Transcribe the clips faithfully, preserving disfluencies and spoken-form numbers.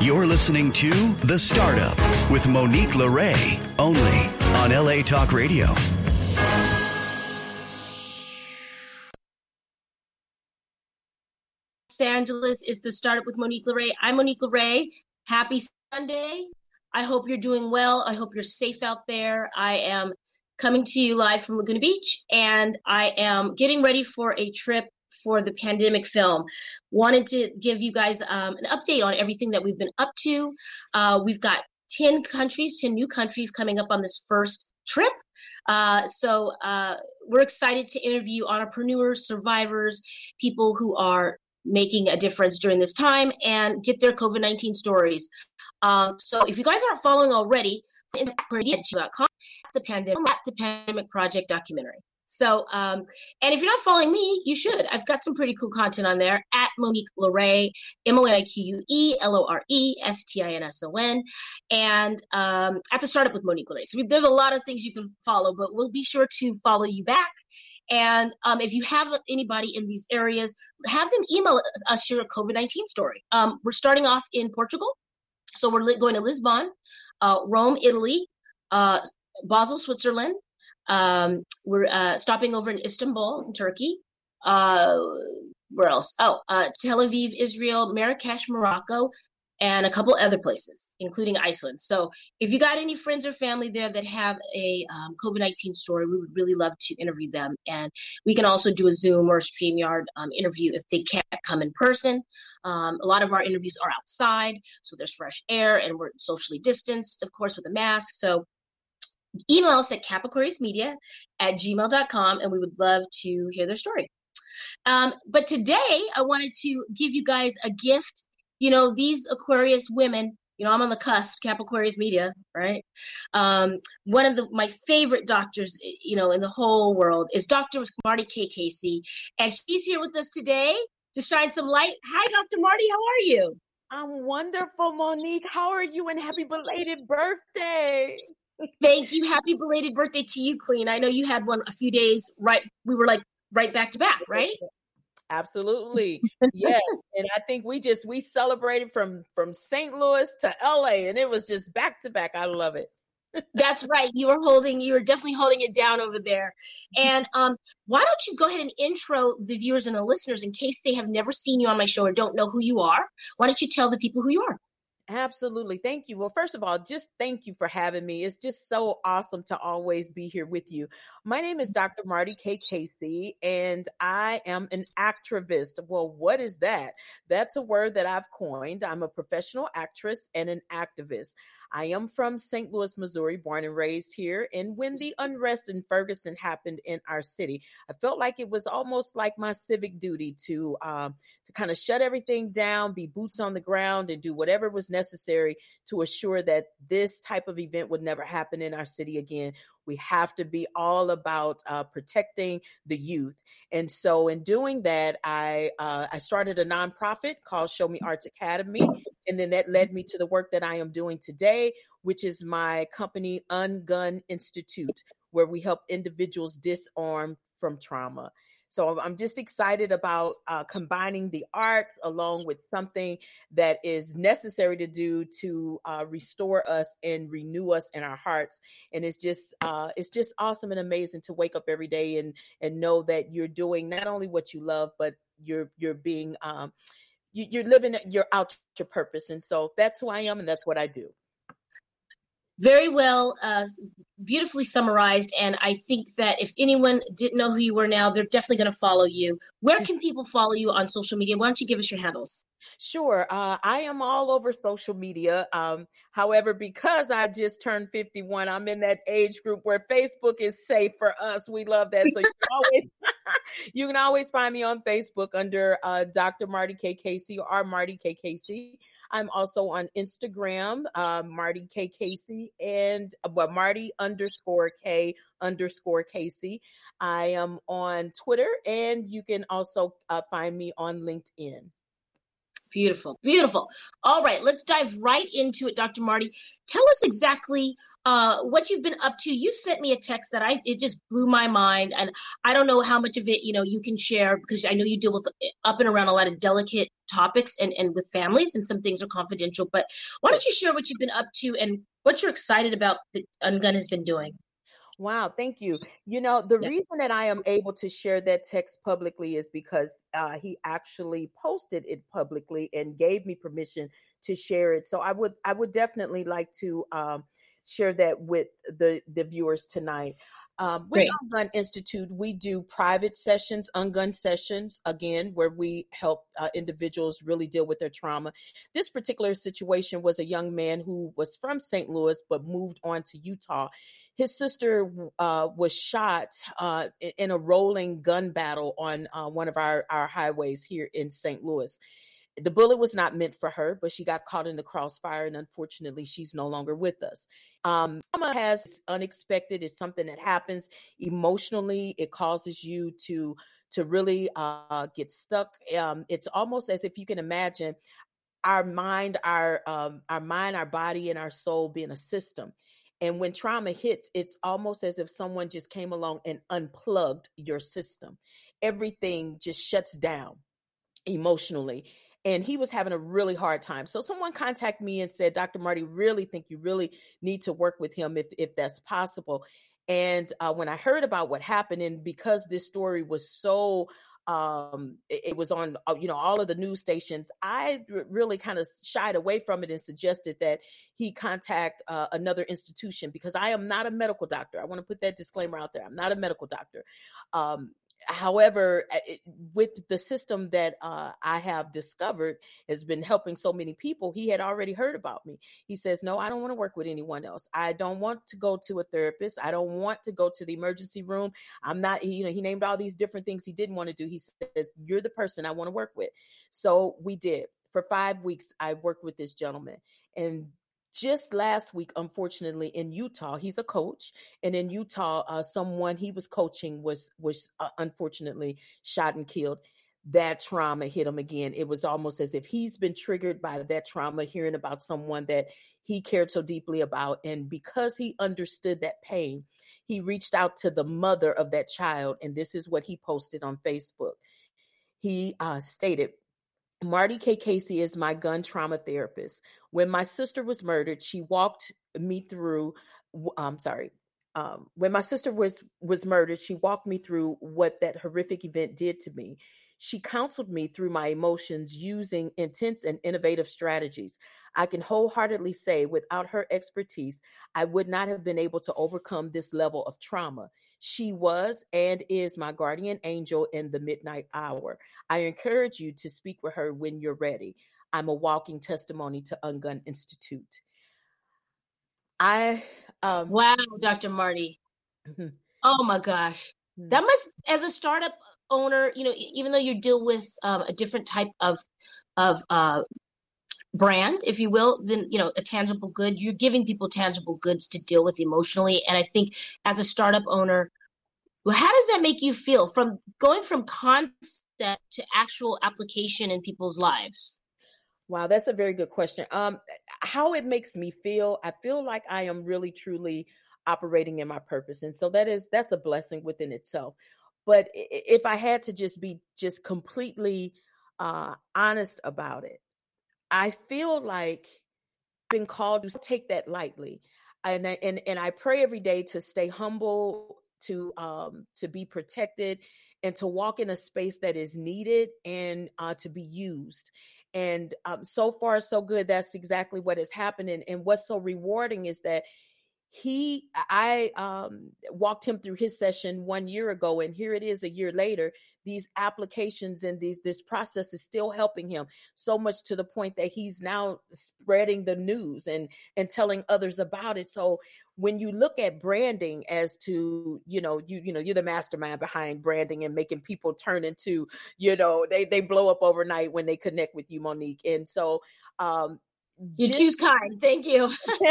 You're listening to The Startup with Monique LeRae, only on L A Talk Radio. Los Angeles is The Startup with Monique LeRae. I'm Monique LeRae. Happy Sunday. I hope you're doing well. I hope you're safe out there. I am coming to you live from Laguna Beach, and I am getting ready for a trip for the pandemic film. Wanted to give you guys um, an update on everything that we've been up to. Uh, we've got ten countries, ten new countries coming up on this first trip. Uh, so uh, we're excited to interview entrepreneurs, survivors, people who are making a difference during this time and get their COVID nineteen stories. Um, so if you guys aren't following already, the pandemic, the pandemic project documentary. So, um, and if you're not following me, you should. I've got some pretty cool content on there at Monique LeRae, M O N I Q U E L O R E S T I N S O N, and um, at The Startup with Monique LeRae. So there's a lot of things you can follow, but we'll be sure to follow you back. And um, if you have anybody in these areas, have them email us your COVID nineteen story. Um, we're starting off in Portugal. So we're li- going to Lisbon, uh, Rome, Italy, uh, Basel, Switzerland. Um, we're uh, stopping over in Istanbul, in Turkey. Uh, where else? Oh, uh, Tel Aviv, Israel, Marrakesh, Morocco, and a couple other places, including Iceland. So if you got any friends or family there that have a um, COVID nineteen story, we would really love to interview them. And we can also do a Zoom or a StreamYard um, interview if they can't come in person. Um, a lot of our interviews are outside, so there's fresh air, and we're socially distanced, of course, with a mask. So email us at capaquariusmedia at gmail dot com, and we would love to hear their story. Um, but today, I wanted to give you guys a gift. You know, these Aquarius women, you know, I'm on the cusp, Cap Aquarius Media, right? Um, one of the my favorite doctors, you know, in the whole world is Doctor Marty K. Casey, and she's here with us today to shine some light. Hi, Doctor Marty, how are you? I'm wonderful, Monique. How are you? And happy belated birthday. Thank you. Happy belated birthday to you, Queen. I know you had one a few days, right? We were like right back to back, right? Absolutely. Yes. And I think we just, we celebrated from, from Saint Louis to L A, and it was just back to back. I love it. That's right. You were holding, you were definitely holding it down over there. And um, why don't you go ahead and intro the viewers and the listeners in case they have never seen you on my show or don't know who you are. Why don't you tell the people who you are? Absolutely. Thank you. Well, first of all, just thank you for having me. It's just so awesome to always be here with you. My name is Doctor Marty K. Casey, and I am an activist. Well, what is that? That's a word that I've coined. I'm a professional actress and an activist. I am from Saint Louis, Missouri, born and raised here. And when the unrest in Ferguson happened in our city, I felt like it was almost like my civic duty to um, to kind of shut everything down, be boots on the ground, and do whatever was necessary to assure that this type of event would never happen in our city again. We have to be all about uh, protecting the youth. And so in doing that, I uh, I started a nonprofit called Show Me Arts Academy. And then that led me to the work that I am doing today, which is my company, Ungun Institute, where we help individuals disarm from trauma. So I'm just excited about uh, combining the arts along with something that is necessary to do to uh, restore us and renew us in our hearts. And it's just uh, it's just awesome and amazing to wake up every day and and know that you're doing not only what you love, but you're you're being um, you, you're living your out your purpose. And so that's who I am, and that's what I do. Very well, uh, beautifully summarized. And I think that if anyone didn't know who you were now, they're definitely going to follow you. Where can people follow you on social media? Why don't you give us your handles? Sure. Uh, I am all over social media. Um, however, because I just turned fifty-one, I'm in that age group where Facebook is safe for us. We love that. So you can always, you can always find me on Facebook under uh, Doctor Marty K. Casey or Marty K. Casey. I'm also on Instagram, uh, Marty K. Casey, and well, Marty underscore K underscore Casey. I am on Twitter, and you can also uh, find me on LinkedIn. Beautiful, beautiful. All right, let's dive right into it, Doctor Marty. Tell us exactly uh, what you've been up to. You sent me a text that I it just blew my mind, and I don't know how much of it you know you can share because I know you deal with up and around a lot of delicate topics and and with families, and some things are confidential. But why don't you share what you've been up to and what you're excited about that Ungun has been doing? Wow, thank you. You know, the Yeah. reason that I am able to share that text publicly is because uh, he actually posted it publicly and gave me permission to share it. So I would I would definitely like to um, share that with the the viewers tonight. Um, with Great. Ungun Institute, we do private sessions, Ungun sessions, again, where we help uh, individuals really deal with their trauma. This particular situation was a young man who was from Saint Louis but moved on to Utah. His sister uh, was shot uh, in a rolling gun battle on uh, one of our, our highways here in Saint Louis. The bullet was not meant for her, but she got caught in the crossfire, and unfortunately, she's no longer with us. Um, trauma has it's unexpected. It's something that happens emotionally. It causes you to to really uh, get stuck. Um, it's almost as if you can imagine our mind, our um, our mind, our body, and our soul being a system. And when trauma hits, it's almost as if someone just came along and unplugged your system. Everything just shuts down emotionally. And he was having a really hard time. So someone contacted me and said, Doctor Marty, really think you really need to work with him if, if that's possible. And uh, when I heard about what happened, and because this story was so um it, it was on uh, you know all of the news stations, I r- really kind of shied away from it and suggested that he contact uh, another institution, because I am not a medical doctor. I want to put that disclaimer out there. I'm not a medical doctor. um However, it, with the system that uh, I have discovered has been helping so many people, he had already heard about me. He says, no, I don't want to work with anyone else. I don't want to go to a therapist. I don't want to go to the emergency room. I'm not, he, you know, he named all these different things he didn't want to do. He says, you're the person I want to work with. So we did. For five weeks, I worked with this gentleman. And just last week, unfortunately, in Utah, he's a coach, and in Utah, uh, someone he was coaching was was uh, unfortunately shot and killed. That trauma hit him again. It was almost as if he's been triggered by that trauma, hearing about someone that he cared so deeply about, and because he understood that pain, he reached out to the mother of that child, and this is what he posted on Facebook. He uh, stated, Marty K. Casey is my gun trauma therapist. When my sister was murdered, she walked me through, I'm sorry, um, when my sister was, was murdered, she walked me through what that horrific event did to me. She counseled me through my emotions using intense and innovative strategies. I can wholeheartedly say without her expertise, I would not have been able to overcome this level of trauma. She was and is my guardian angel in the midnight hour. I encourage you to speak with her when you're ready. I'm a walking testimony to Ungun Institute. I um Wow, Doctor Marty. Oh my gosh. That must, as a startup owner, you know, even though you deal with um, a different type of of uh, brand, if you will, than, you know, a tangible good, you're giving people tangible goods to deal with emotionally. And I think as a startup owner, well, how does that make you feel from going from concept to actual application in people's lives? Wow, that's a very good question. Um, how it makes me feel, I feel like I am really, truly operating in my purpose. And so that is, that's a blessing within itself. But if I had to just be just completely uh, honest about it, I feel like being called to take that lightly. And I, and, and I pray every day to stay humble, to um, to be protected, and to walk in a space that is needed, and uh, to be used. And um, so far, so good. That's exactly what is happening. And what's so rewarding is that he, I um, walked him through his session one year ago, and here it is a year later. These applications and these this process is still helping him so much, to the point that he's now spreading the news and and telling others about it. So when you look at branding as to, you know, you you know, you're the mastermind behind branding and making people turn into, you know, they they blow up overnight when they connect with you, Monique. And so um You just, choose kind. Thank you.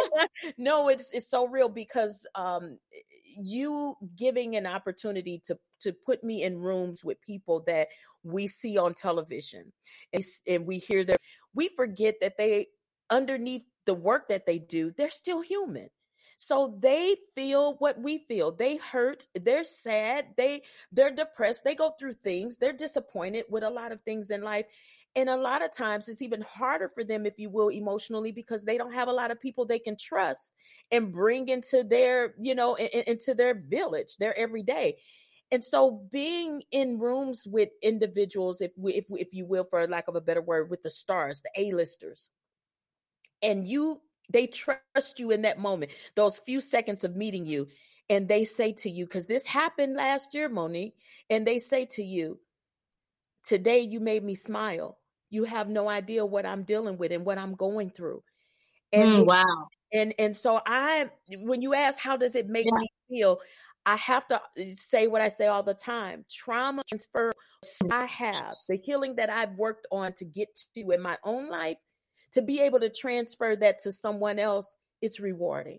no, it's it's so real because um, you giving an opportunity to to put me in rooms with people that we see on television, and, and we hear their, we forget that they, underneath the work that they do, they're still human. So they feel what we feel. They hurt, they're sad, they they're depressed, they go through things, they're disappointed with a lot of things in life. And a lot of times it's even harder for them, if you will, emotionally, because they don't have a lot of people they can trust and bring into their, you know, in, into their village, their everyday. And so being in rooms with individuals, if we, if we, if you will, for lack of a better word, with the stars, the A-listers, and you, they trust you in that moment, those few seconds of meeting you, and they say to you, because this happened last year, Monique, and they say to you, today you made me smile. You have no idea what I'm dealing with and what I'm going through. And Mm, it, wow. and and so I, when you ask how does it make Yeah. me feel, I have to say what I say all the time. Trauma transfer I have, the healing that I've worked on to get to in my own life, to be able to transfer that to someone else, it's rewarding.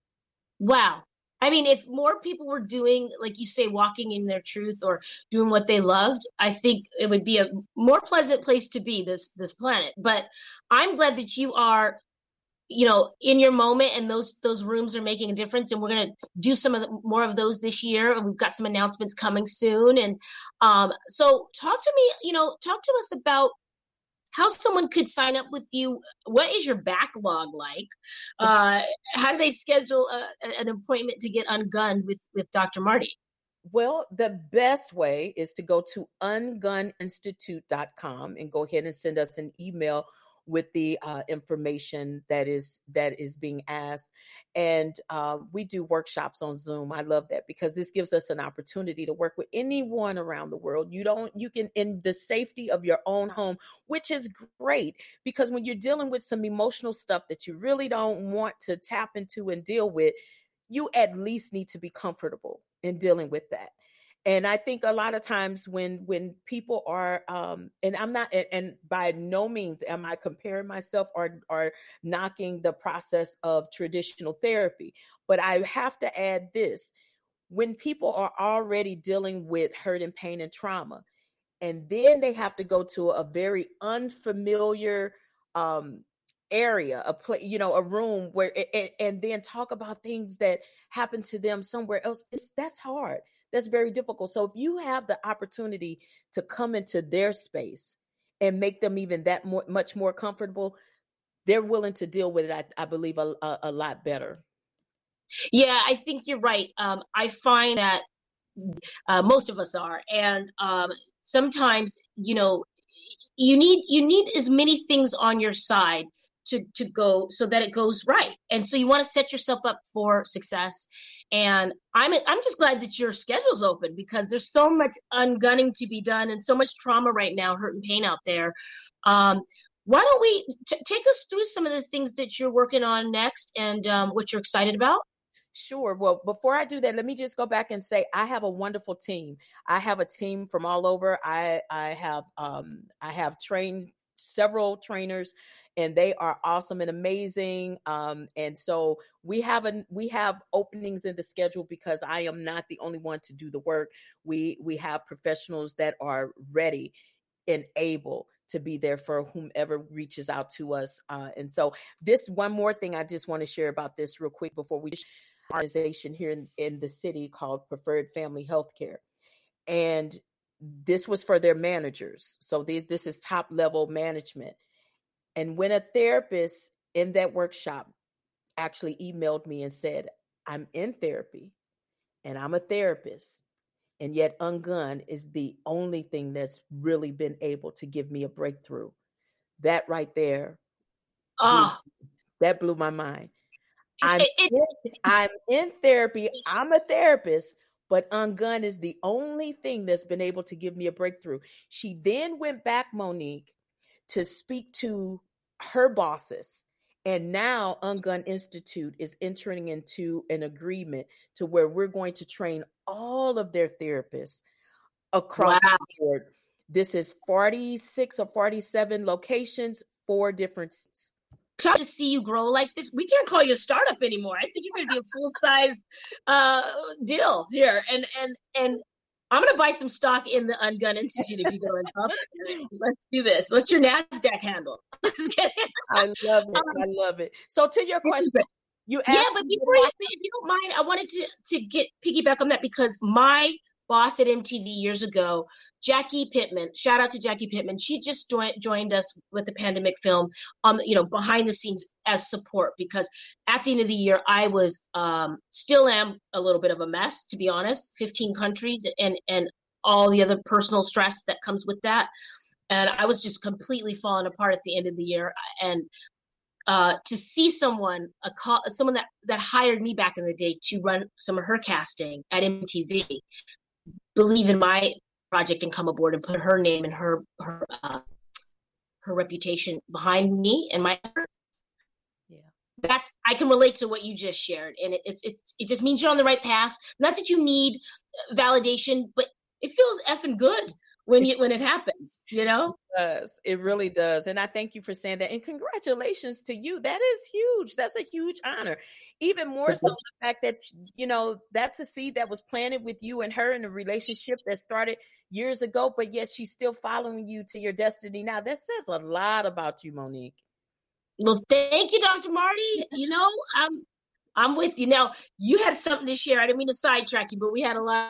Wow. I mean, if more people were doing, like you say, walking in their truth or doing what they loved, I think it would be a more pleasant place to be, this this planet. But I'm glad that you are, you know, in your moment, and those those rooms are making a difference. And we're going to do some of the, more of those this year. And we've got some announcements coming soon. And um, so talk to me, you know, talk to us about how someone could sign up with you. What is your backlog like? Uh, how do they schedule a, an appointment to get ungunned with, with Doctor Marty? Well, the best way is to go to ungun institute dot com and go ahead and send us an email with the uh, information that is that is being asked. And uh, we do workshops on Zoom. I love that because this gives us an opportunity to work with anyone around the world. You don't, you can, in the safety of your own home, which is great, because when you're dealing with some emotional stuff that you really don't want to tap into and deal with, you at least need to be comfortable in dealing with that. And I think a lot of times when when people are, um, and I'm not, and, and by no means am I comparing myself or or knocking the process of traditional therapy, but I have to add this: when people are already dealing with hurt and pain and trauma, and then they have to go to a very unfamiliar um, area, a place, you know, a room where, and, and then talk about things that happened to them somewhere else, it's, that's hard. That's very difficult. So if you have the opportunity to come into their space and make them even that more, much more comfortable, they're willing to deal with it, I, I believe, a, a, a lot better. Yeah, I think you're right. Um, I find that uh, most of us are. And um, sometimes, you know, you need you need as many things on your side to to go so that it goes right. And so you want to set yourself up for success. And I'm I'm just glad that your schedule's open, because there's so much ungunning to be done and so much trauma right now, hurt and pain out there. Um, why don't we t- take us through some of the things that you're working on next, and um, what you're excited about? Sure. Well, before I do that, let me just go back and say I have a wonderful team. I have a team from all over. I I have um I have trained several trainers, and they are awesome and amazing. Um, and so we have a we have openings in the schedule because I am not the only one to do the work. We we have professionals that are ready and able to be there for whomever reaches out to us. Uh, and so this one more thing I just want to share about this real quick before we organization here in, in the city called Preferred Family Healthcare. And this was for their managers. So this, this is top level management. And when a therapist in that workshop actually emailed me and said, I'm in therapy and I'm a therapist, and yet ungun is the only thing that's really been able to give me a breakthrough. That right there, Oh, blew, that blew my mind. I'm, it, it, in, I'm in therapy. I'm a therapist, but ungun is the only thing that's been able to give me a breakthrough. She then went back, Monique, to speak to her bosses. And now Ungun Institute is entering into an agreement to where we're going to train all of their therapists across wow. the board. This is forty-six or forty-seven locations, four different states. excited to see you grow like this. We can't call you a startup anymore. I think you're going to be a full size uh, deal here. And and and I'm going to buy some stock in the Ungun Institute if you go in public. Let's do this. What's your NASDAQ handle? I love it. I love it. So to your question, you asked yeah, but before you, if you don't mind, I wanted to to get piggyback on that because my boss at M T V years ago, Jackie Pittman, shout out to Jackie Pittman. She just joined joined us with the pandemic film, um, you know, behind the scenes as support, because at the end of the year, I was um, still am a little bit of a mess, to be honest, fifteen countries and, and all the other personal stress that comes with that. And I was just completely falling apart at the end of the year. And uh, to see someone, a call, someone that, that hired me back in the day to run some of her casting at M T V, believe in my project and come aboard and put her name and her her uh, her reputation behind me and my efforts. Yeah, that's I can relate to what you just shared, and it, it's it's it just means you're on the right path. Not that you need validation, but it feels effing good when you when it happens. You know, it does. It really does, and I thank you for saying that. And congratulations to you. That is huge. That's a huge honor. Even more so the fact that, you know, that's a seed that was planted with you and her in a relationship that started years ago, but yet she's still following you to your destiny now. That says a lot about you, Monique. Well, thank you, Doctor Marty. You know, I'm I'm with you. Now, you had something to share. I didn't mean to sidetrack you, but we had a lot.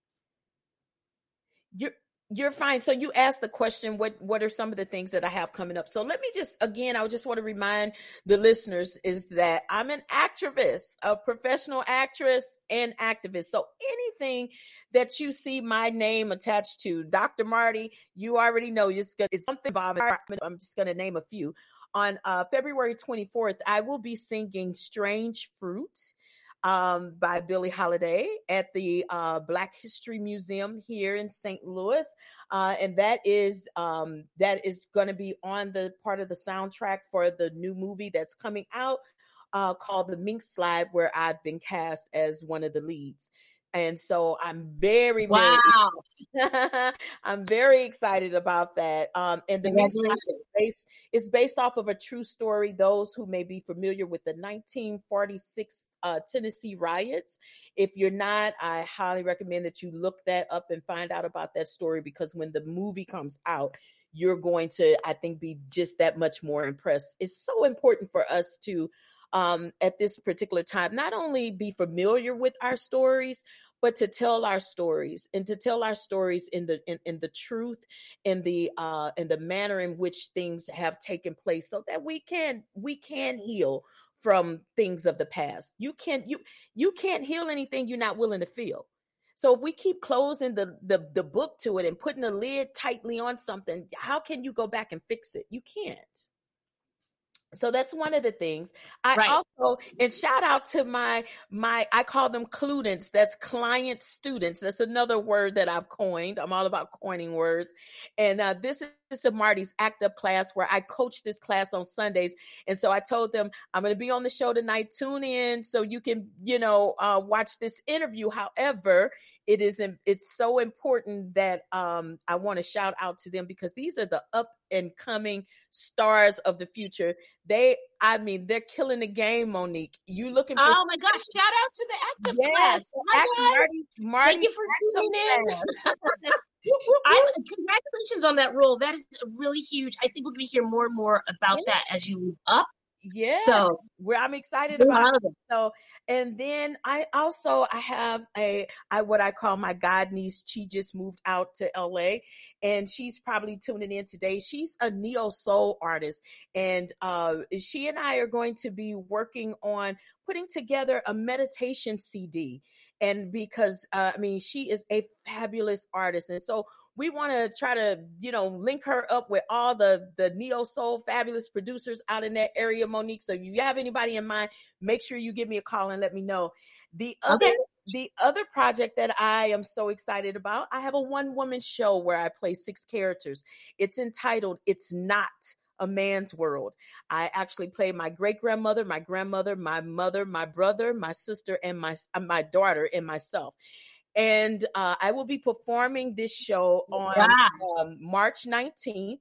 You're You're fine. So you asked the question, what, what are some of the things that I have coming up? So let me just, again, I just want to remind the listeners is that I'm an activist, a professional actress and activist. So anything that you see my name attached to, Doctor Marty, you already know it's, gonna, it's something involved. I'm just going to name a few. On uh, February twenty-fourth, I will be singing Strange Fruit um, by Billie Holiday at the uh, Black History Museum here in Saint Louis. Uh, and that is um, that is going to be on the part of the soundtrack for the new movie that's coming out uh, called The Mink Slide, where I've been cast as one of the leads. And so I'm very, very, wow. I'm very excited about that. Um, and the Mink Slide is based, is based off of a true story. Those who may be familiar with the nineteen forty-six uh, Tennessee riots. If you're not, I highly recommend that you look that up and find out about that story, because when the movie comes out, you're going to, I think, be just that much more impressed. It's so important for us to, um, at this particular time, not only be familiar with our stories, but to tell our stories and to tell our stories in the in, in the truth, in the uh, in the manner in which things have taken place, so that we can we can heal from things of the past. You can't you you can't heal anything you're not willing to feel. So if we keep closing the, the the book to it and putting the lid tightly on something, how can you go back and fix it? You can't. So that's one of the things. I right. also, and shout out to my, my, I call them cludents. That's client students. That's another word that I've coined. I'm all about coining words. And uh, this is a Marty's Act Up class where I coach this class on Sundays. And so I told them, I'm going to be on the show tonight. Tune in so you can, you know, uh, watch this interview. However, it is, it's so important that um, I want to shout out to them, because these are the up and coming stars of the future. They, I mean, they're killing the game, Monique. You looking for? Oh my gosh! Shout out to the Act Up yes, class. Hi Act, guys. Marty's, Marty's Thank you for tuning in. I, congratulations on that role. That is really huge. I think we're going to hear more and more about yeah. that as you move up. Yeah. So where I'm excited about it. So, and then I also, I have a, I, what I call my god niece. She just moved out to L A and she's probably tuning in today. She's a neo soul artist, and uh, she and I are going to be working on putting together a meditation C D. And because, uh, I mean, she is a fabulous artist. And so we want to try to, you know, link her up with all the, the neo soul fabulous producers out in that area, Monique. So if you have anybody in mind, make sure you give me a call and let me know. The other, okay. the other project that I am so excited about, I have a one woman show where I play six characters. It's entitled It's Not a Man's World. I actually play my great grandmother, my grandmother, my mother, my brother, my sister, and my, my daughter and myself. And uh, I will be performing this show on wow. um, March nineteenth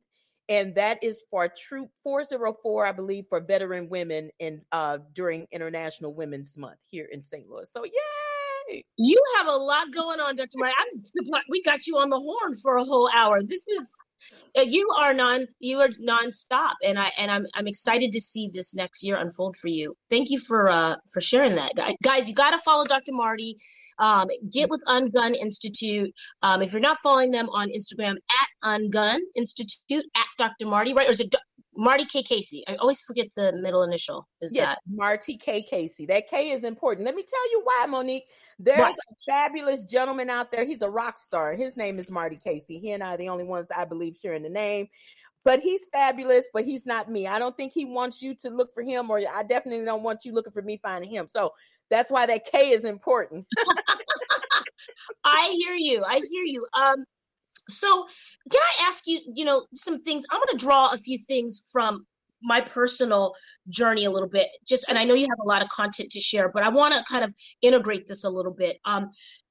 And that is for Troop four oh four, I believe, for veteran women in uh, during International Women's Month here in Saint Louis. So yay! You have a lot going on, Doctor Marty. I'm surprised we got you on the horn for a whole hour. This is you are non you are nonstop, and I and I'm I'm excited to see this next year unfold for you. Thank you for uh for sharing that, guys. You got to follow Doctor Marty. Um, get with Ungun Institute. Um, if you're not following them on Instagram, at Ungun Institute, at Doctor Marty, right? Or is it Do- Marty K. Casey? I always forget the middle initial. Is yes, that Marty K. Casey? That K is important. Let me tell you why, Monique. There's What? a fabulous gentleman out there. He's a rock star. His name is Marty Casey. He and I are the only ones that I believe sharing the name. But he's fabulous, but he's not me. I don't think he wants you to look for him, or I definitely don't want you looking for me finding him. So that's why that K is important. I hear you. I hear you. Um, so can I ask you, you know, some things? I'm going to draw a few things from my personal journey a little bit. Just, and I know you have a lot of content to share, but I want to kind of integrate this a little bit. Um,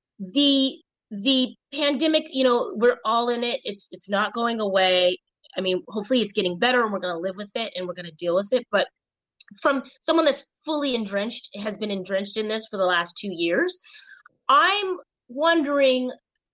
the the pandemic, you know, we're all in it. It's it's not going away. I mean, hopefully it's getting better, and we're going to live with it, and we're going to deal with it. But from someone that's fully entrenched, has been entrenched in this for the last two years, I'm wondering,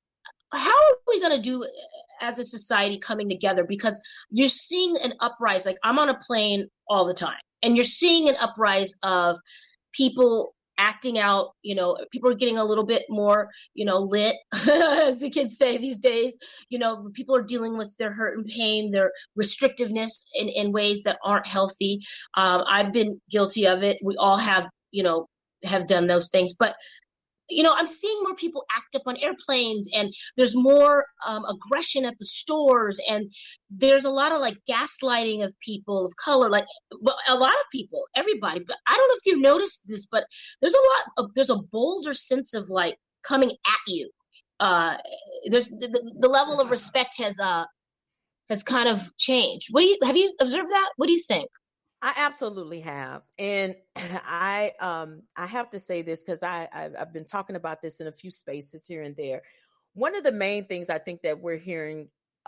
how are we going to do as a society coming together? Because you're seeing an uprise. Like, I'm on a plane all the time, and you're seeing an uprise of people acting out. You know, people are getting a little bit more, you know, lit, as the kids say these days. You know, people are dealing with their hurt and pain, their restrictiveness in, in ways that aren't healthy. Um, I've been guilty of it. We all have, you know, have done those things. But you know, I'm seeing more people act up on airplanes, and there's more um, aggression at the stores, and there's a lot of like gaslighting of people of color, like well, a lot of people, everybody. But I don't know if you've noticed this, but there's a lot of, there's a bolder sense of like coming at you. Uh, there's the, the, the level of respect has uh has kind of changed. What do you have you observed that? What do you think? I absolutely have. And I um I have to say this because I I've, I've been talking about this in a few spaces here and there. One of the main things I think that we're hearing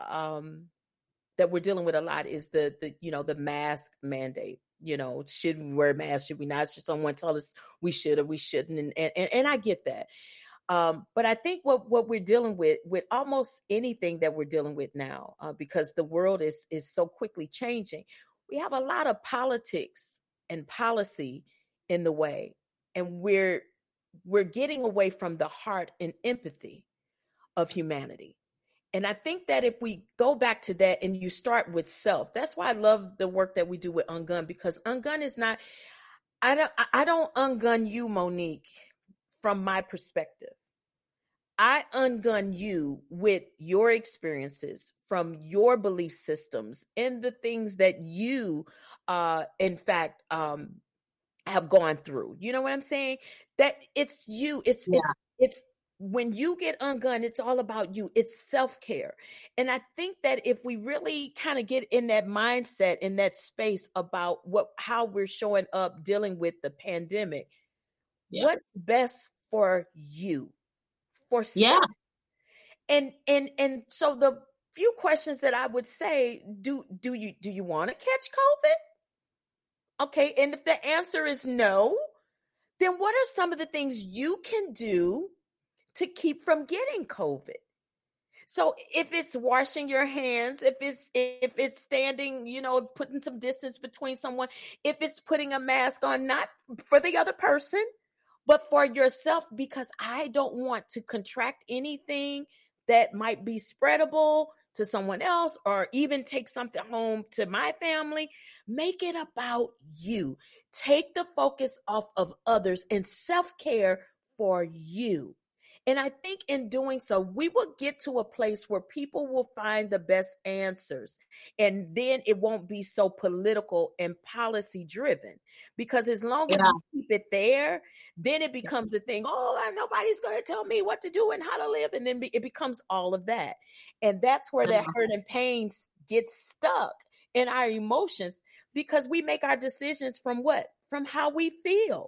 um that we're dealing with a lot is the the you know the mask mandate. You know, should we wear masks? Should we not? Should someone tell us we should or we shouldn't? And and, and, and I get that. Um, but I think what, what we're dealing with, with almost anything that we're dealing with now, uh, because the world is is so quickly changing, we have a lot of politics and policy in the way, and we're we're getting away from the heart and empathy of humanity. And I think that if we go back to that and you start with self, that's why I love the work that we do with Ungun, because Ungun is not, I don't, I don't ungun you, Monique, from my perspective. I ungun you with your experiences from your belief systems and the things that you, uh, in fact, um, have gone through. You know what I'm saying? That it's you. It's yeah. it's it's when you get ungunned, it's all about you. It's self-care. And I think that if we really kind of get in that mindset, in that space about what how we're showing up dealing with the pandemic, yeah. what's best for you? For yeah. And and and so the few questions that I would say, do do you do you want to catch COVID? Okay, and if the answer is no, then what are some of the things you can do to keep from getting COVID? So if it's washing your hands, if it's if it's standing, you know, putting some distance between someone, if it's putting a mask on, not for the other person, but for yourself, because I don't want to contract anything that might be spreadable to someone else or even take something home to my family. Make it about you. Take the focus off of others and self-care for you. And I think in doing so, we will get to a place where people will find the best answers. And then it won't be so political and policy driven. Because as long as yeah. we keep it there, then it becomes a thing. Oh, nobody's going to tell me what to do and how to live. And then it becomes all of that. And that's where that hurt and pain gets stuck in our emotions, because we make our decisions from what? From how we feel.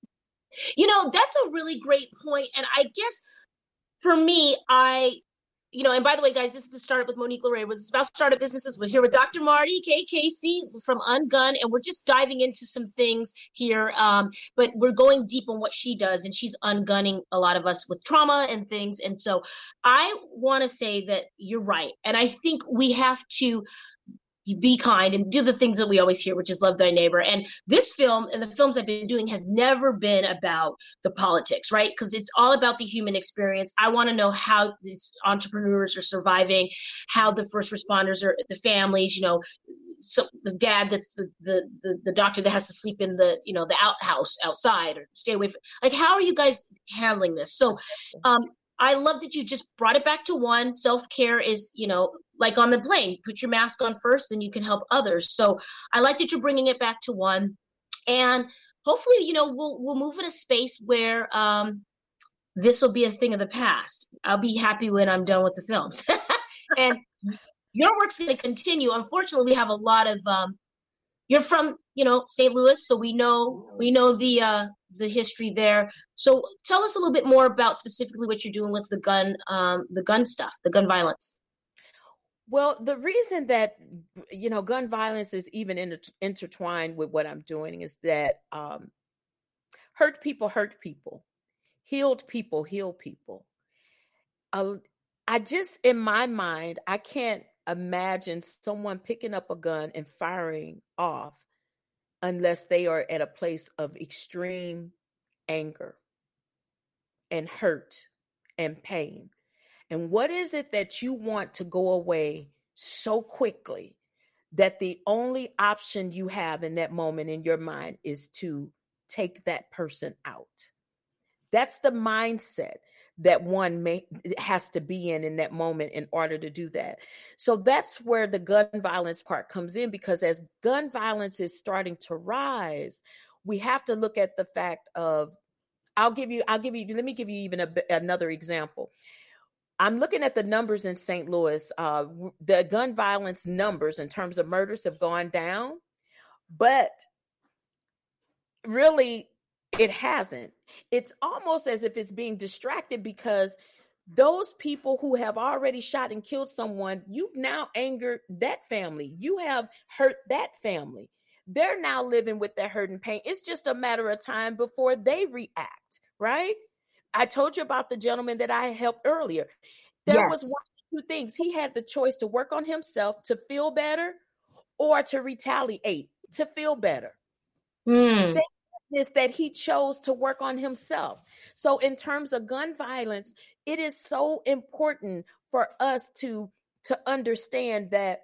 You know, that's a really great point. And I guess for me, I you know, and by the way, guys, this is the Startup with Monique LeRae. It's about startup businesses. We're here with Doctor Marty K. Casey from Ungun, and we're just diving into some things here. Um, but we're going deep on what she does, and she's ungunning a lot of us with trauma and things. And so I want to say that you're right. And I think we have to be kind and do the things that we always hear, which is love thy neighbor. And this film and the films I've been doing have never been about the politics, right? Because it's all about the human experience. I want to know how these entrepreneurs are surviving, how the first responders are, the families, you know, so the dad that's the, the the the doctor that has to sleep in the, you know, the outhouse outside or stay away from, like, how are you guys handling this? So um I love that you just brought it back to one. Self-care is, you know, like on the plane, put your mask on first, then you can help others. So I like that you're bringing it back to one. And hopefully, you know, we'll we'll move in a space where um, this will be a thing of the past. I'll be happy when I'm done with the films. And your work's going to continue. Unfortunately, we have a lot of, um, you're from, you know, Saint Louis, so we know we know the uh, the history there. So tell us a little bit more about specifically what you're doing with the gun, um, the gun stuff, the gun violence. Well, the reason that, you know, gun violence is even in, intertwined with what I'm doing is that um, hurt people hurt people, healed people heal people. Uh, I just, in my mind, I can't imagine someone picking up a gun and firing off unless they are at a place of extreme anger and hurt and pain. And what is it that you want to go away so quickly that the only option you have in that moment in your mind is to take that person out? That's the mindset that one may has to be in in that moment in order to do that. So that's where the gun violence part comes in, because as gun violence is starting to rise, we have to look at the fact of, I'll give you, I'll give you, let me give you even a, another example. I'm looking at the numbers in Saint Louis. Uh, the gun violence numbers in terms of murders have gone down, but really it hasn't. It's almost as if it's being distracted, because those people who have already shot and killed someone, you've now angered that family. You have hurt that family. They're now living with that hurt and pain. It's just a matter of time before they react, right? I told you about the gentleman that I helped earlier. There yes. was one or two things. He had the choice to work on himself to feel better or to retaliate to feel better. Mm. Is that he chose to work on himself. So in terms of gun violence, it is so important for us to, to understand that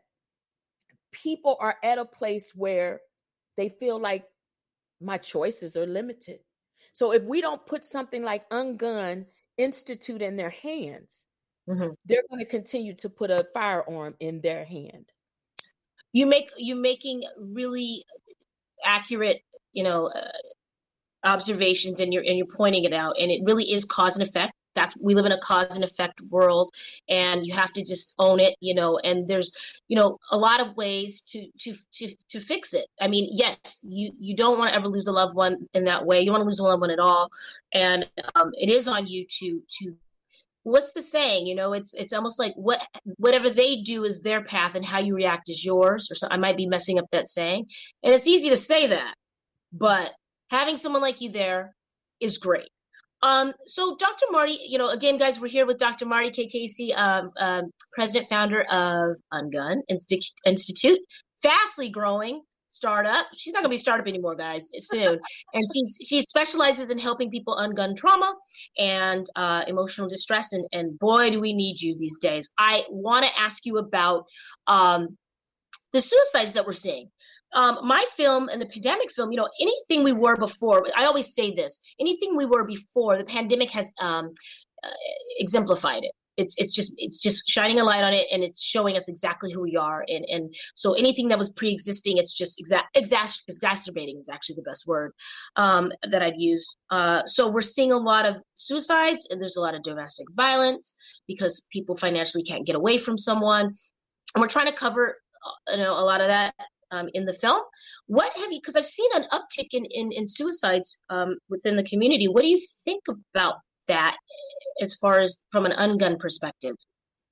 people are at a place where they feel like my choices are limited. So if we don't put something like Ungun Institute in their hands, mm-hmm. they're going to continue to put a firearm in their hand. You make, you're making really accurate, you know, uh, observations, and you're and you're pointing it out, and it really is cause and effect. That's, we live in a cause and effect world, and you have to just own it, you know. And there's, you know, a lot of ways to to to to fix it. I mean, yes, you you don't want to ever lose a loved one in that way. You don't want to lose a loved one at all, and um, it is on you to to. What's the saying? You know, it's it's almost like what whatever they do is their path, and how you react is yours. Or so, I might be messing up that saying, and it's easy to say that, but having someone like you there is great. Um, so Doctor Marty, you know, again, guys, we're here with Doctor Marty K. Casey, um, um, president, founder of Ungun Insti- Institute, fastly growing startup. She's not going to be a startup anymore, guys, soon. And she's, she specializes in helping people ungun trauma and uh, emotional distress. And, and boy, do we need you these days. I want to ask you about um, the suicides that we're seeing. Um, my film and the pandemic film, you know, anything we were before, I always say this, anything we were before, the pandemic has um, uh, exemplified it. It's it's just it's just shining a light on it, and it's showing us exactly who we are. And and so anything that was pre-existing, it's just exa- exa- exacerbating is actually the best word um, that I'd use. Uh, so we're seeing a lot of suicides, and there's a lot of domestic violence because people financially can't get away from someone. And we're trying to cover, you know, a lot of that um, in the film. What have you, because I've seen an uptick in, in, in suicides um, within the community. What do you think about that as far as from an ungun perspective?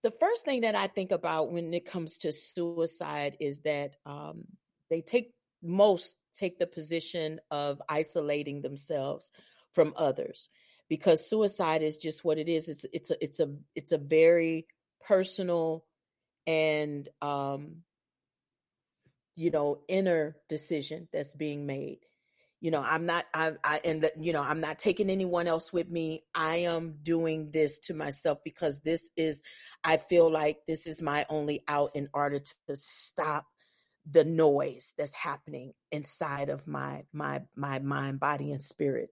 The first thing that I think about when it comes to suicide is that um, they take most take the position of isolating themselves from others, because suicide is just what it is. It's it's a it's a it's a very personal and um, you know, inner decision that's being made. You know, I'm not, I, I, and the, you know, I'm not taking anyone else with me. I am doing this to myself because this is, I feel like this is my only out in order to, to stop the noise that's happening inside of my, my, my mind, body, and spirit.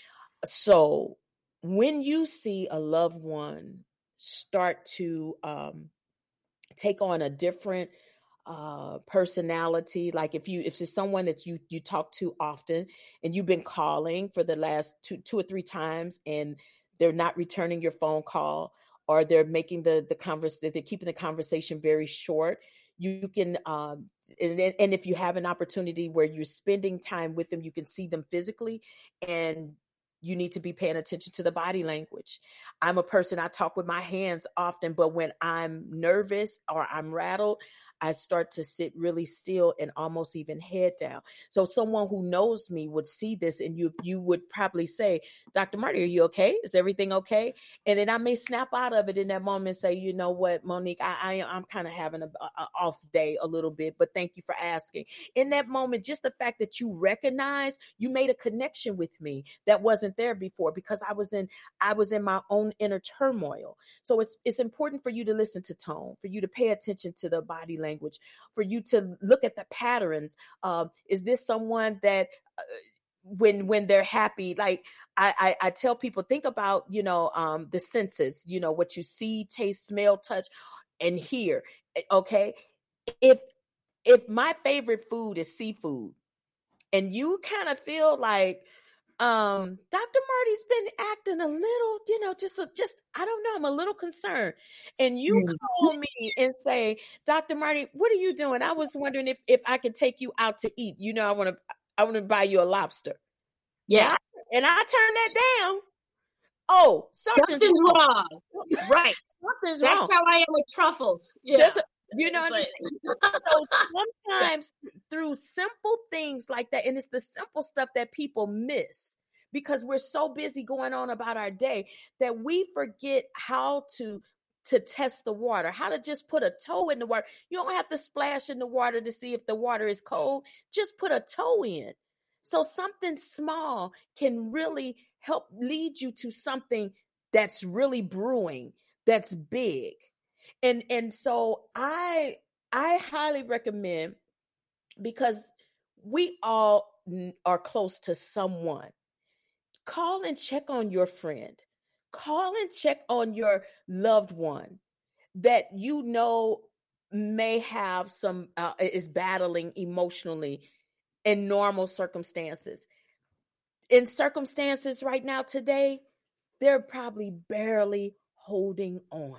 So when you see a loved one start to um, take on a different uh personality, like if you if it's someone that you you talk to often and you've been calling for the last two two or three times and they're not returning your phone call, or they're making the the conversation, they're keeping the conversation very short, you can um and, and if you have an opportunity where you're spending time with them, you can see them physically, and you need to be paying attention to the body language. I'm a person, I talk with my hands often, but when I'm nervous or I'm rattled, I start to sit really still and almost even head down. So someone who knows me would see this, and you you would probably say, Doctor Marty, are you okay? Is everything okay? And then I may snap out of it in that moment and say, you know what, Monique, I, I I'm kind of having a, a off day a little bit, but thank you for asking. In that moment, just the fact that you recognize you made a connection with me that wasn't there before, because I was in I was in my own inner turmoil. So it's it's important for you to listen to tone, for you to pay attention to the body language. language, for you to look at the patterns. Uh, is this someone that uh, when when they're happy, like I, I, I tell people, think about, you know, um, the senses, you know, what you see, taste, smell, touch, and hear. Okay. If, if my favorite food is seafood and you kind of feel like, Um, Doctor Marty's been acting a little, you know, just, a, just, I don't know, I'm a little concerned. And you call me and say, Doctor Marty, what are you doing? I was wondering if, if I could take you out to eat. You know, I want to, I want to buy you a lobster. Yeah. And I, and I turn that down. Oh, something's, something's wrong. wrong. Right. Something's That's wrong. That's how I am with truffles. Yeah. A, you know, like, so sometimes through simple things like that, and it's the simple stuff that people miss because we're so busy going on about our day that we forget how to to test the water, how to just put a toe in the water. You don't have to splash in the water to see if the water is cold. Just put a toe in. So something small can really help lead you to something that's really brewing, that's big. And and so I I highly recommend, because we all are close to someone, call and check on your friend. Call and check on your loved one that you know may have some, uh, is battling emotionally in normal circumstances. In circumstances right now today, they're probably barely holding on.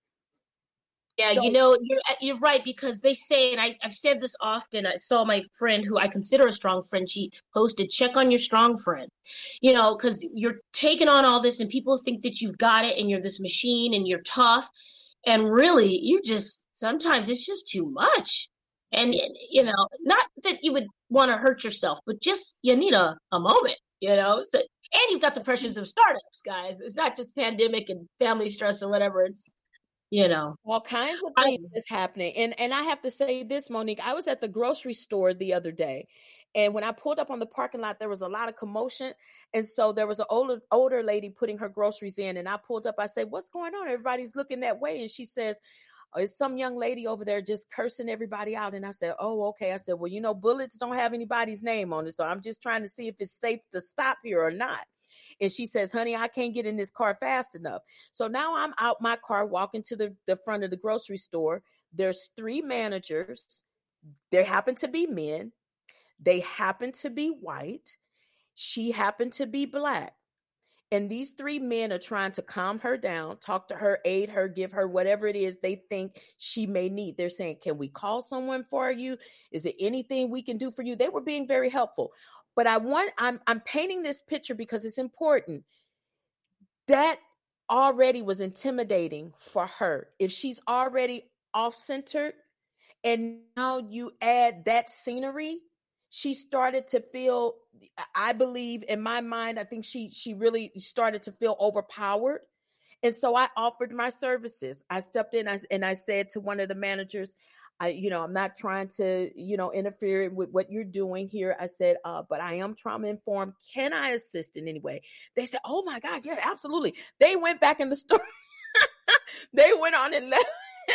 Yeah, so, you know, you're you're right, because they say, and I, I've said this often. I saw my friend, who I consider a strong friend, she posted, check on your strong friend, you know, because you're taking on all this and people think that you've got it and you're this machine and you're tough. And really, you just, sometimes it's just too much. And, you know, not that you would want to hurt yourself, but just you need a, a moment, you know. So, and you've got the pressures of startups, guys. It's not just pandemic and family stress or whatever. It's, you know, all kinds of things I, is happening. And and I have to say this, Monique, I was at the grocery store the other day, and when I pulled up on the parking lot, there was a lot of commotion. And so there was an older, older lady putting her groceries in, and I pulled up, I said, what's going on? Everybody's looking that way. And she says, oh, it's some young lady over there just cursing everybody out. And I said, oh, okay. I said, well, you know, bullets don't have anybody's name on it. So I'm just trying to see if it's safe to stop here or not. And she says, honey, I can't get in this car fast enough. So now I'm out my car, walking to the, the front of the grocery store. There's three managers. There happen to be men. They happen to be white. She happened to be black. And these three men are trying to calm her down, talk to her, aid her, give her whatever it is they think she may need. They're saying, can we call someone for you? Is there anything we can do for you? They were being very helpful. But I want, I'm, I'm painting this picture because it's important. That already was intimidating for her. If she's already off-centered and now you add that scenery, she started to feel, I believe in my mind, I think she she really started to feel overpowered. And so I offered my services. I stepped in and I said to one of the managers, I, you know, I'm not trying to, you know, interfere with what you're doing here. I said, uh, but I am trauma informed. Can I assist in any way? They said, oh my God, yeah, absolutely. They went back in the store. They went on and left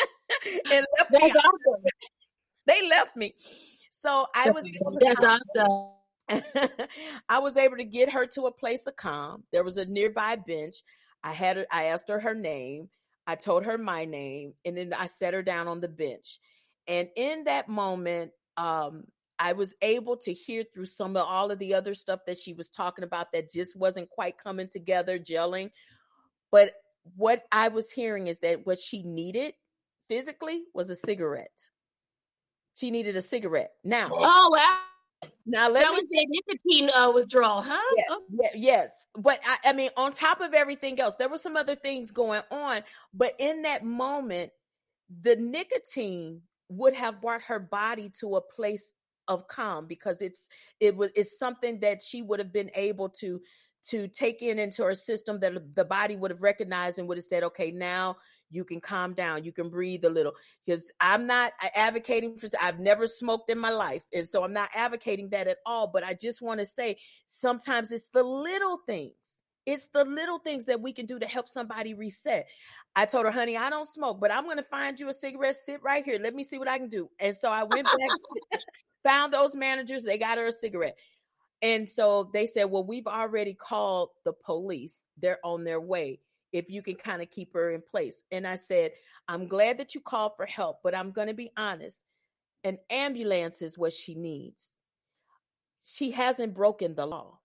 and left That's me. awesome. They left me. So I was able to That's awesome. I was able to get her to a place of calm. There was a nearby bench. I had her, I asked her her name. I told her my name, and then I set her down on the bench. And in that moment, um, I was able to hear through some of all of the other stuff that she was talking about that just wasn't quite coming together, gelling. But what I was hearing is that what she needed physically was a cigarette. She needed a cigarette. Now, oh wow. Now let that me was say, the nicotine uh, withdrawal, huh? Yes, oh. yeah, yes. But I, I mean, on top of everything else, there were some other things going on. But in that moment, the nicotine would have brought her body to a place of calm, because it's it was it's something that she would have been able to to take in into her system, that the body would have recognized and would have said, okay, now you can calm down, you can breathe a little. Because I'm not advocating for, I've never smoked in my life, and so I'm not advocating that at all. But I just want to say, sometimes it's the little things. It's the little things that we can do to help somebody reset. I told her, honey, I don't smoke, but I'm going to find you a cigarette. Sit right here. Let me see what I can do. And so I went back, found those managers. They got her a cigarette. And so they said, well, we've already called the police. They're on their way. If you can kind of keep her in place. And I said, I'm glad that you called for help, but I'm going to be honest. An ambulance is what she needs. She hasn't broken the law.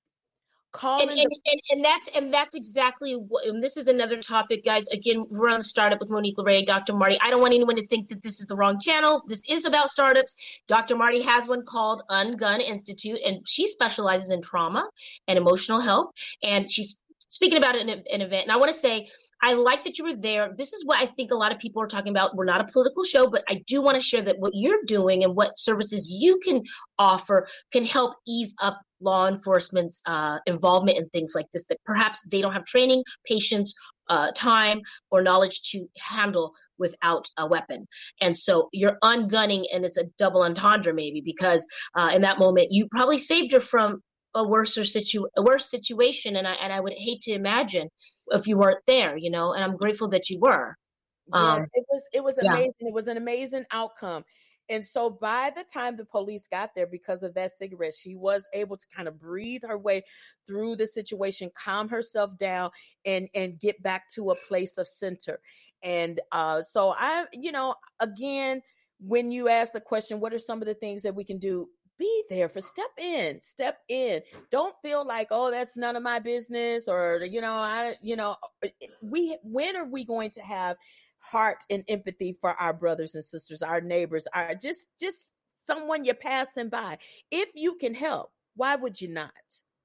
And, and, the- and, and that's and that's exactly what, and this is another topic, guys. Again, we're on the Startup with Monique LeRae, Doctor Marty. I don't want anyone to think that this is the wrong channel. This is about startups. Doctor Marty has one called Ungun Institute, and she specializes in trauma and emotional health. And she's speaking about an, an event. And I want to say, I like that you were there. This is what I think a lot of people are talking about. We're not a political show, but I do want to share that what you're doing and what services you can offer can help ease up law enforcement's uh, involvement in things like this, that perhaps they don't have training, patience, uh, time, or knowledge to handle without a weapon. And so you're ungunning, and it's a double entendre maybe, because uh, in that moment, you probably saved her from a worse situ a worse situation. And I, and I would hate to imagine if you weren't there, you know, and I'm grateful that you were. Um, yeah, it was, it was amazing. Yeah. It was an amazing outcome. And so by the time the police got there, because of that cigarette, she was able to kind of breathe her way through the situation, calm herself down, and, and get back to a place of center. And uh, so I, you know, again, when you ask the question, what are some of the things that we can do? Be there for step in, step in. Don't feel like, oh, that's none of my business, or, you know, I, you know, we, when are we going to have heart and empathy for our brothers and sisters, our neighbors, our just, just someone you're passing by? If you can help, why would you not?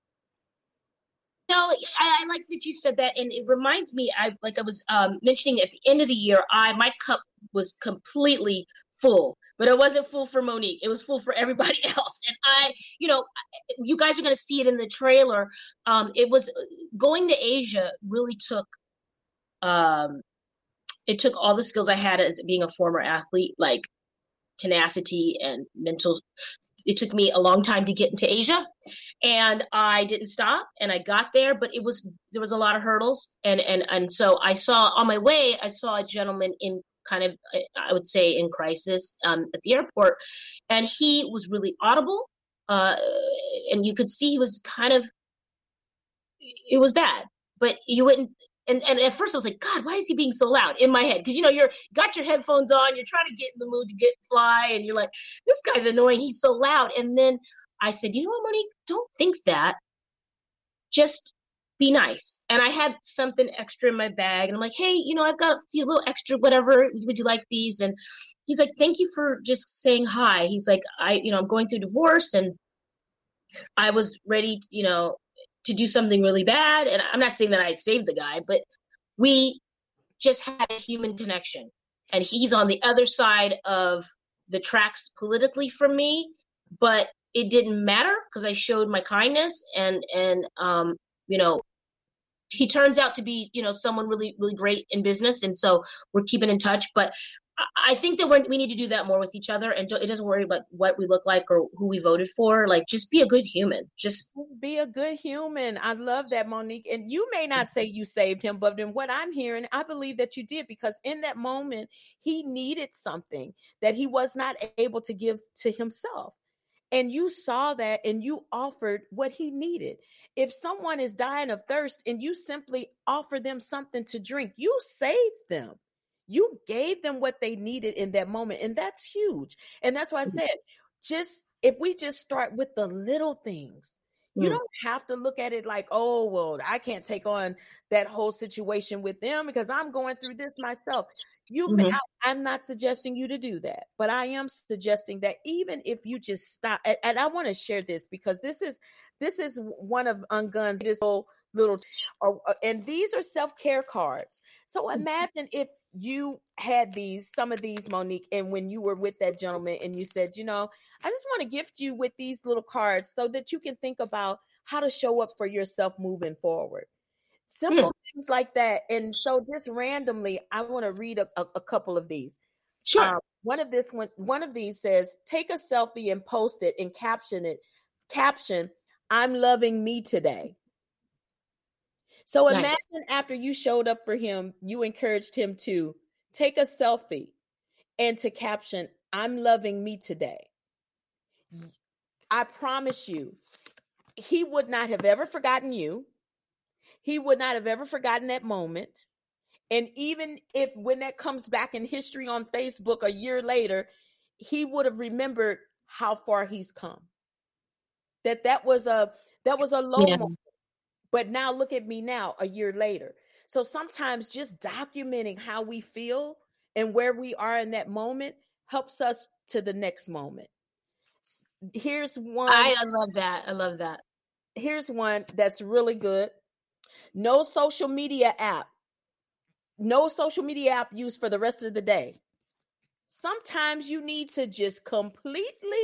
No, I, I like that you said that. And it reminds me, I, like I was um, mentioning at the end of the year, I, my cup was completely full. But it wasn't full for Monique. It was full for everybody else. And I, you know, you guys are going to see it in the trailer. Um, it was going to Asia really took, um, it took all the skills I had as being a former athlete, like tenacity and mental. It took me a long time to get into Asia, and I didn't stop, and I got there, but it was, there was a lot of hurdles. And, and, and so I saw on my way, I saw a gentleman in kind of, I would say, in crisis um, at the airport. And he was really audible. Uh, and you could see he was kind of, it was bad, but you wouldn't. And, and at first I was like, God, why is he being so loud in my head? Because, you know, you're got your headphones on, you're trying to get in the mood to get fly. And you're like, this guy's annoying. He's so loud. And then I said, you know what, Monique, don't think that. Just be nice. And I had something extra in my bag, and I'm like, hey, you know, I've got a few little extra, whatever, would you like these? And he's like, thank you for just saying hi. He's like, I, you know, I'm going through divorce, and I was ready, you know, to do something really bad. And I'm not saying that I saved the guy, but we just had a human connection. And he's on the other side of the tracks politically from me, but it didn't matter because I showed my kindness, and, and, um, you know, he turns out to be, you know, someone really, really great in business. And so we're keeping in touch, but I think that we're, we need to do that more with each other, and it doesn't worry about what we look like or who we voted for. Like, just be a good human. Just, just be a good human. I love that, Monique. And you may not say you saved him, but in what I'm hearing, I believe that you did, because in that moment, he needed something that he was not able to give to himself. And you saw that and you offered what he needed. If someone is dying of thirst and you simply offer them something to drink, you saved them. You gave them what they needed in that moment. And that's huge. And that's why I said, just if we just start with the little things, you mm. don't have to look at it like, oh, well, I can't take on that whole situation with them because I'm going through this myself. You, mm-hmm. I, I'm not suggesting you to do that, but I am suggesting that even if you just stop, and, and I want to share this because this is, this is one of Ungun's this whole little, or, and these are self-care cards. So imagine if you had these, some of these, Monique, and when you were with that gentleman and you said, you know, I just want to gift you with these little cards so that you can think about how to show up for yourself moving forward. Simple mm. things like that. And so just randomly, I want to read a, a, a couple of these. Sure. Um, one of this one, one of these says, take a selfie and post it and caption it. Caption, I'm loving me today. So nice. Imagine after you showed up for him, you encouraged him to take a selfie and to caption, I'm loving me today. I promise you, he would not have ever forgotten you. He would not have ever forgotten that moment. And even if when that comes back in history on Facebook a year later, he would have remembered how far he's come. That that was a that was a low yeah. moment. But now look at me now, a year later. So sometimes just documenting how we feel and where we are in that moment helps us to the next moment. Here's one. I, I love that. I love that. Here's one that's really good. No social media app. No social media app used for the rest of the day. Sometimes you need to just completely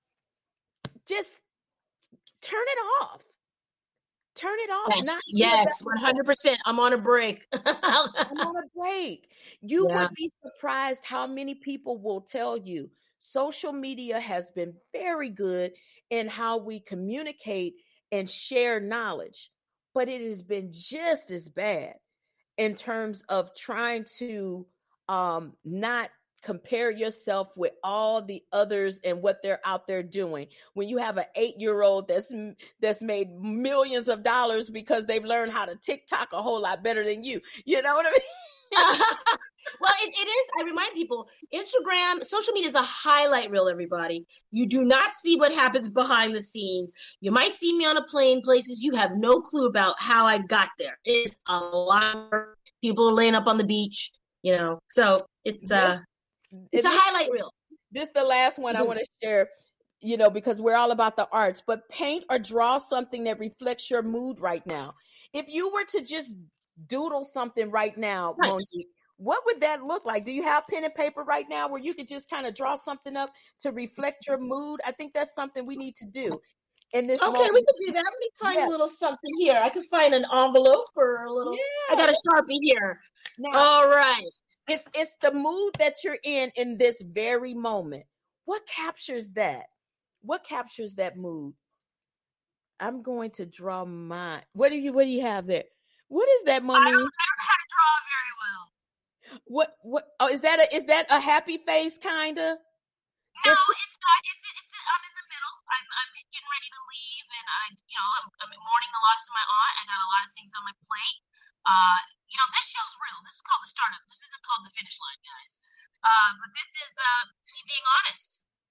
just turn it off. Turn it off. Yes, yes one hundred percent. I'm on a break. I'm on a break. You yeah. would be surprised how many people will tell you social media has been very good in how we communicate and share knowledge, but it has been just as bad in terms of trying to um, not compare yourself with all the others and what they're out there doing. When you have an eight-year-old that's that's made millions of dollars because they've learned how to TikTok a whole lot better than you. You know what I mean? Well, it, it is. I remind people, Instagram, social media is a highlight reel, everybody. You do not see what happens behind the scenes. You might see me on a plane places. You have no clue about how I got there. It's a lot of people laying up on the beach, you know. So it's uh It's a highlight reel. This is the last one I want to share, you know, because we're all about the arts, but paint or draw something that reflects your mood right now. If you were to just doodle something right now, nice. Monique, what would that look like? Do you have pen and paper right now where you could just kind of draw something up to reflect your mood? I think that's something we need to do. In this okay, moment. we could do that. Let me find yeah. a little something here. I could find an envelope or a little. Yeah. I got a Sharpie here. Now, all right. It's it's the mood that you're in in this very moment. What captures that? What captures that mood? I'm going to draw mine. What do you What do you have there? What is that, Monique? I don't, I don't know how to draw very well. What What? Oh, is that a is that a happy face kind of? No, it's, it's not. It's it's. I'm in the middle. I'm I'm getting ready to leave, and I, you know, I'm I'm mourning the loss of my aunt. I got a lot of things on my plate. Uh, you know, this show's real. This is called The Startup. This isn't called The Finish Line, guys. Uh, but this is uh, me being honest.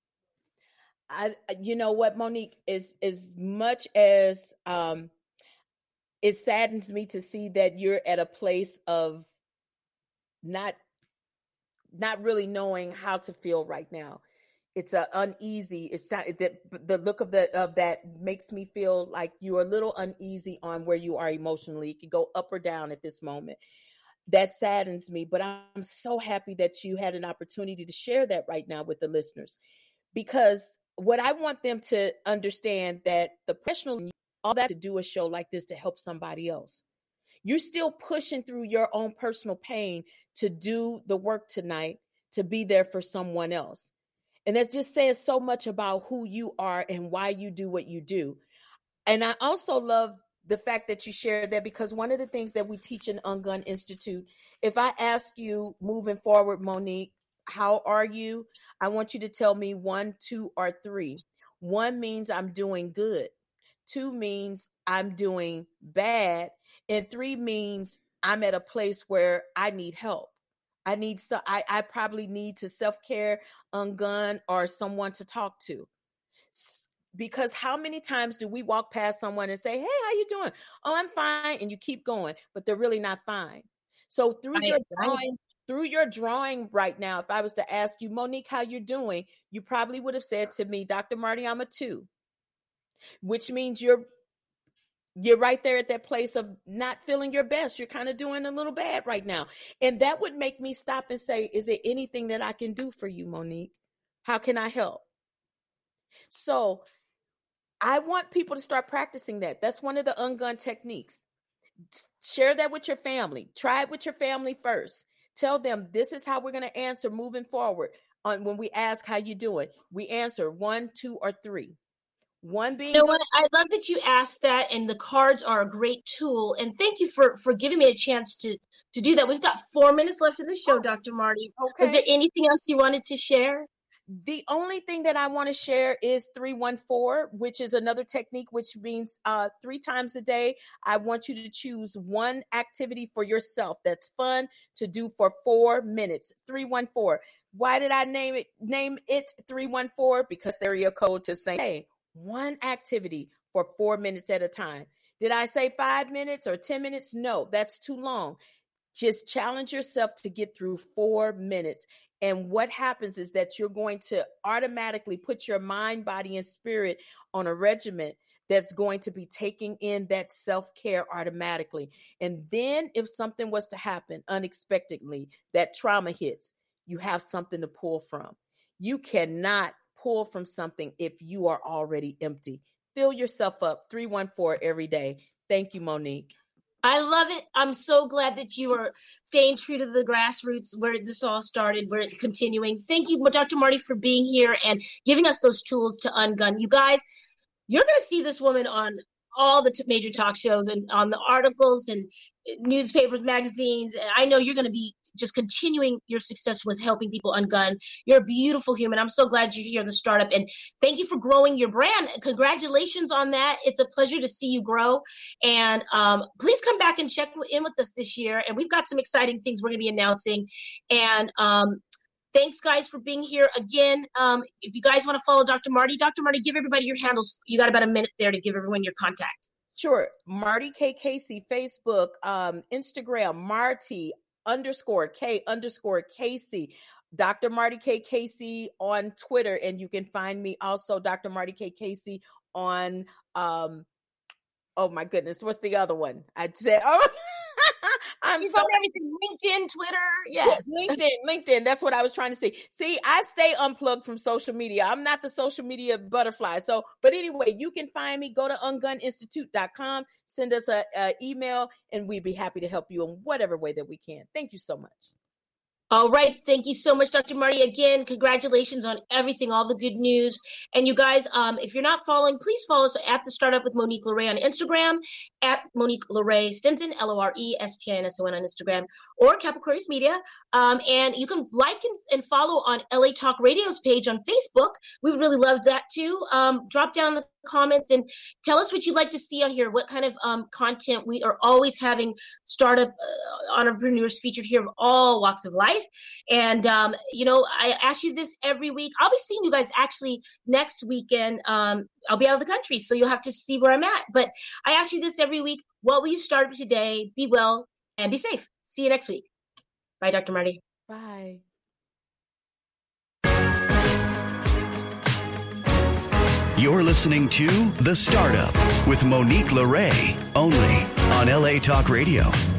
I, you know what, Monique, is as much as um, it saddens me to see that you're at a place of not, not really knowing how to feel right now. It's a uneasy. It's not that the look of the of that makes me feel like you're a little uneasy on where you are emotionally. It could go up or down at this moment. that saddens me, but I'm so happy that you had an opportunity to share that right now with the listeners, because what I want them to understand that the professional, all that to do a show like this to help somebody else. You're still pushing through your own personal pain to do the work tonight, to be there for someone else. And that just says so much about who you are and why you do what you do. And I also love the fact that you shared that, because one of the things that we teach in Ungun Institute, if I ask you moving forward, Monique, how are you? I want you to tell me one, two, or three. One means I'm doing good. Two means I'm doing bad. And three means I'm at a place where I need help. I need so I, I probably need to self-care, Ungun, or someone to talk to. Because how many times do we walk past someone and say, hey, how you doing? Oh, I'm fine. And you keep going, but they're really not fine. So through I, your drawing, I, through your drawing right now, if I was to ask you, Monique, how you're doing, you probably would have said to me, Doctor Marty, I'm a two, which means you're You're right there at that place of not feeling your best. You're kind of doing a little bad right now. And that would make me stop and say, is there anything that I can do for you, Monique? How can I help? So I want people to start practicing that. That's one of the Ungun techniques. Share that with your family. Try it with your family first. Tell them this is how we're going to answer moving forward. On when we ask how you doing, we answer one, two, or three. One being, you know what? I love that you asked that, and the cards are a great tool. And thank you for for giving me a chance to to do that. We've got four minutes left in the show, Doctor Marty. Okay. Is there anything else you wanted to share? The only thing that I want to share is three one four, which is another technique, which means uh, three times a day, I want you to choose one activity for yourself that's fun to do for four minutes. three one four. Why did I name it? Name it three one four? Because they're your code to say, hey, one activity for four minutes at a time. Did I say five minutes or ten minutes? No, that's too long. Just challenge yourself to get through four minutes. And what happens is that you're going to automatically put your mind, body, and spirit on a regimen that's going to be taking in that self-care automatically. And then if something was to happen unexpectedly, that trauma hits, you have something to pull from. You cannot pull from something if you are already empty. Fill yourself up. three one four every day. Thank you, Monique. I love it. I'm so glad that you are staying true to the grassroots where this all started, where it's continuing. Thank you, Doctor Marty, for being here and giving us those tools to ungun. You guys, you're going to see this woman on all the t- major talk shows and on the articles and newspapers, magazines. And I know you're going to be just continuing your success with helping people ungun. You're a beautiful human. I'm so glad you're here in the startup. And thank you for growing your brand. Congratulations on that. It's a pleasure to see you grow. And um, please come back and check in with us this year. And we've got some exciting things we're going to be announcing. And um, thanks, guys, for being here again. Um, if you guys want to follow Doctor Marty, Doctor Marty, give everybody your handles. You got about a minute there to give everyone your contact. Sure. Marty K. Casey, Facebook, um, Instagram, Marty underscore K underscore Casey, Doctor Marty K. Casey on Twitter. And you can find me also, Doctor Marty K. Casey on, um, oh my goodness, what's the other one? I'd say, oh, I'm She's so on everything. LinkedIn, Twitter. Yes. LinkedIn, LinkedIn. That's what I was trying to say. See, I stay unplugged from social media. I'm not the social media butterfly. So, but anyway, you can find me. Go to ungun institute dot com. Send us a, a email, and we'd be happy to help you in whatever way that we can. Thank you so much. All right. Thank you so much, Doctor Marty. Again, congratulations on everything, all the good news. And you guys, um, if you're not following, please follow us at The Startup with Monique LeRae on Instagram, at Monique LeRae Stinson, L O R E S T I N S O N on Instagram, or Capricorus Media. Um, and you can like and, and follow on L A Talk Radio's page on Facebook. We would really love that too. Um, drop down the comments and tell us what you'd like to see on here, what kind of um, content. We are always having startup uh, entrepreneurs featured here of all walks of life. And, um, you know, I ask you this every week. I'll be seeing you guys actually next weekend. Um, I'll be out of the country, so you'll have to see where I'm at. But I ask you this every week. What will you start with today? Be well and be safe. See you next week. Bye, Doctor Marty. Bye. You're listening to The Startup with Monique LeRae, only on L A Talk Radio.